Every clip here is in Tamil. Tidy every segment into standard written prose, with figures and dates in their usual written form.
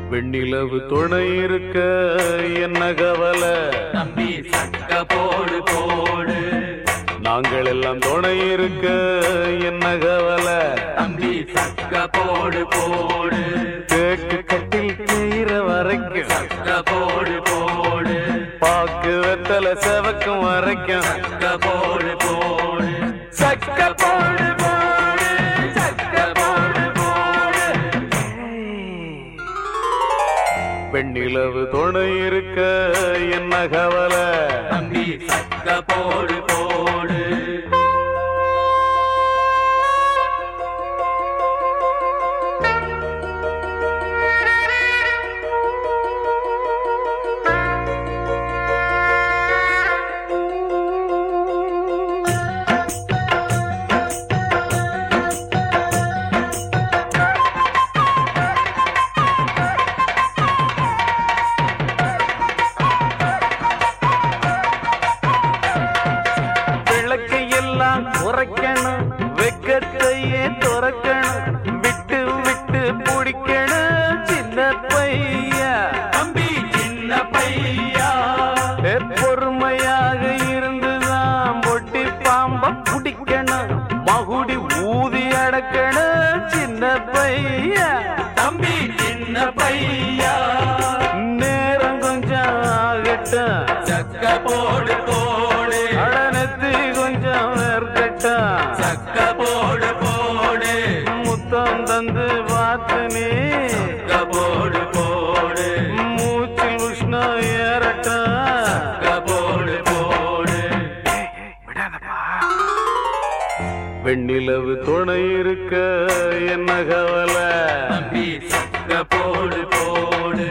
வெண்ணிலவு துணை இருக்க என்ன கவலை தம்பி சக்க போடு போடு. நாங்கள் எல்லாம் துணை இருக்க என்ன கவலை தம்பி சக்க போடு போடு. கேக்கு கட்டில் கயிற வரைக்கும் சக்க போடு போடு. பாக்கு வெத்தலை செவக்கும் வரைக்கும் சக்க போடு போடு. சக்க போடு போடு சக்க போடு போடு. வெண்ணிலவு துணை இருக்க என்ன கவலை தம்பி சக்க போடு போடு. உரைக்கணும் வெக்கத்தையே துறக்கணும் விட்டு விட்டு பிடிக்கணும் சின்ன பையா தம்பி சின்ன பையா. பொறுமையாக இருந்துதான் பொட்டி பாம்ப பிடிக்கணும் மகுடி ஊதி அடக்கணும் சின்ன பையா தம்பி சின்ன பையா. நேரம் கொஞ்சம் ஆகட்டும் சக்க போடு போடு. அடனத்து கொஞ்சம் வேர்க்கட்டும் சக்க போடு போடு. முத்தம் தந்து பார்த்தனே சக்க போடு போடு. மூச்சில் உஷ்ணம் ஏறட்டும் சக்க போடு போடு. வெண்ணிலவு துணை இருக்க என்ன கவலை தம்பி சக்க போடு போடு.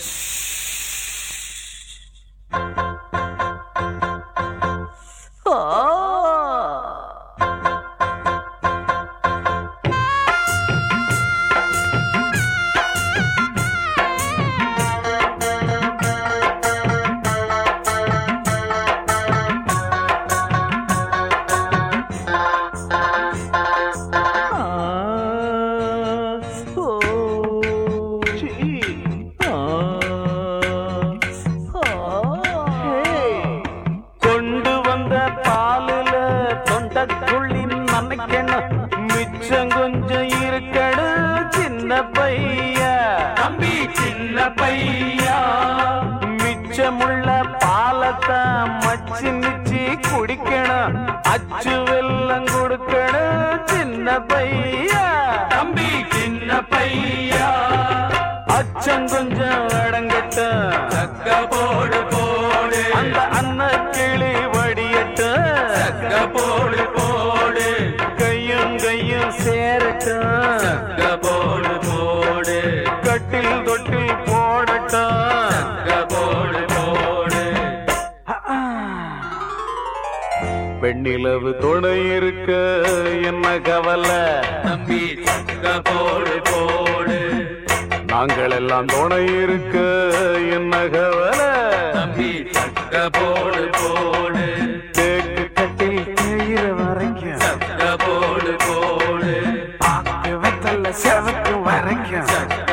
கொண்டு வந்த பாலுல தொண்டக்குள்ளி நனைக்கணும் மிச்சம் கொஞ்சம் இருக்கணும் சின்ன பையா தம்பி சின்ன பையா. மிச்சமுள்ள பாலத்தான் மச்சி நிச்சி குடிக்கணும் அச்சு வெல்லம் கொடுக்கணும் சின்ன பையா தம்பி சின்ன பையா. அச்சம் கொஞ்சம் அடங்கட்டும் சக்க போடு போடு. அந்த அன்ன கிளி வடியட்டும் சக்க போடு போடு. கையும் கையும் சேரட்டும் சக்க போடு போடு. கட்டில் தொட்டில் போடட்டும் சக்க போடு போடு. வெண்ணிலவு துணை இருக்க என்ன கவலை தம்பி சக்க போடு போடு. நாங்கள் எல்லாம் துணை இருக்க என்ன கவலை தம்பி சக்க போடு போடு. தேக்கு கட்டில் கயிற வரைக்கும் சக்க போடு போடு. பாக்கு வெத்தல செவக்கு வரைக்கும் சக்க